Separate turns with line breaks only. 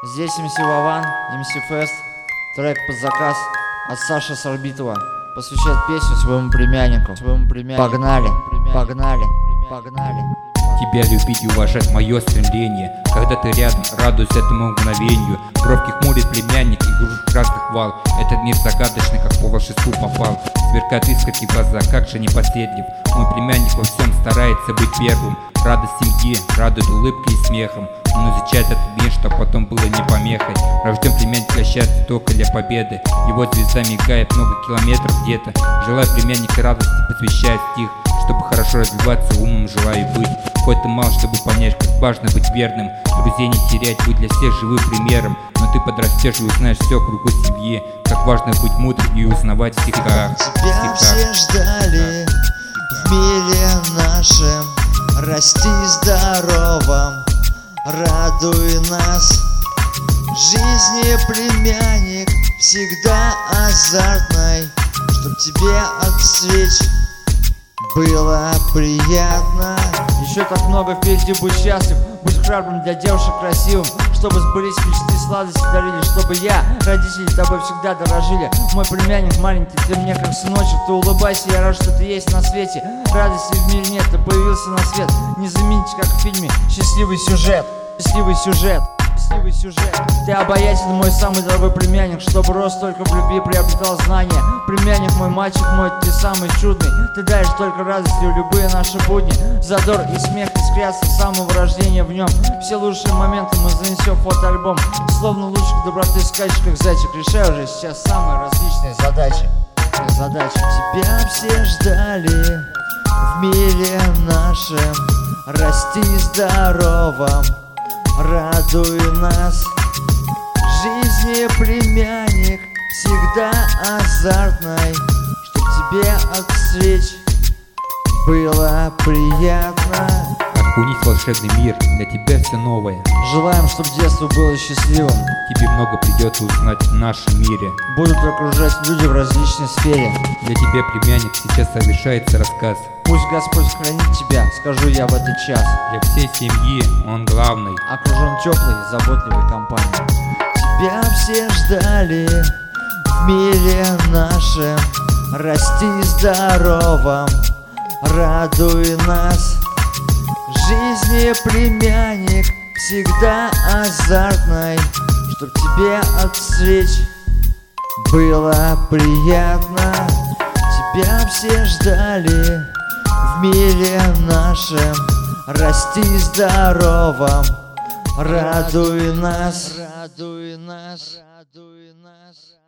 Здесь МС Вован, МС Фест, трек под заказ от Саши Сорбитова. Посвящает песню своему племяннику. Погнали, погнали, погнали.
Тебя любить и уважать мое стремление. Когда ты рядом, радуюсь этому мгновению. Бровки хмурит племянник, игрушек красных вал. Этот мир загадочный, как по волшебству попал. Сверкают искорки в глаза, как же непоседлив. Мой племянник во всем старается быть первым. Радость семьи радует улыбкой и смехом. Он изучает этот мир, чтоб потом было не помехой. Рожден племянник для счастья, только для победы. Его звезда мигает много километров где-то. Желаю племянника радости, посвящает стих. Чтобы хорошо развиваться, умом желаю быть. Хоть ты мал, чтобы понять, как важно быть верным. Друзей не терять, быть для всех живым примером. Но ты подрастешь и узнаешь все в кругу семьи. Как важно быть мудрым и узнавать всегда.
Тебя все ждали в мире нашем. Расти здоровым, радуй нас. В жизни племянник всегда азартной, чтоб тебе от встреч было приятно.
Еще так много впереди, будь счастлив, будь храбрым, для девушек красивым, чтобы сбылись мечты, сладости дарили, чтобы родители тобой всегда дорожили. Мой племянник маленький, ты мне как сыночек, ты улыбайся, я рад, что ты есть на свете. Радости в мире нет, ты появился на свет. Не замените, как в фильме, счастливый сюжет. Счастливый сюжет. Счастливый сюжет. Ты обаятельный, мой самый дорогой племянник, чтобы рос только в любви, приобретал знания. Племянник мой, мальчик мой, ты самый чудный. Ты даешь только радости в любые наши будни. Задор и смех искрятся с самого рождения в нем. Все лучшие моменты мы занесем в фотоальбом. Словно лучик доброты скачешь, как зайчик. Решаю уже сейчас самые различные задачи.
Тебя все ждали в мире нашем. Расти здоровым, радуй нас. В жизни племянник всегда азартной, чтоб тебе от встреч было приятно.
Окунись в волшебный мир, для тебя все новое.
Желаем, чтобы детство было счастливым.
Тебе много придется узнать в нашем мире.
Будут окружать люди в различной сфере.
Для тебя, племянник, сейчас совершается рассказ.
Пусть Господь хранит тебя, скажу я в этот час.
Для всей семьи он главный.
Окружен теплой, заботливой компанией.
Тебя все ждали в мире нашем. Расти здоровым, радуй нас. В жизни племянник всегда азартной, чтоб тебе от встреч было приятно. Тебя все ждали в мире нашем. Расти здоровым, радуй нас. Радуй нас.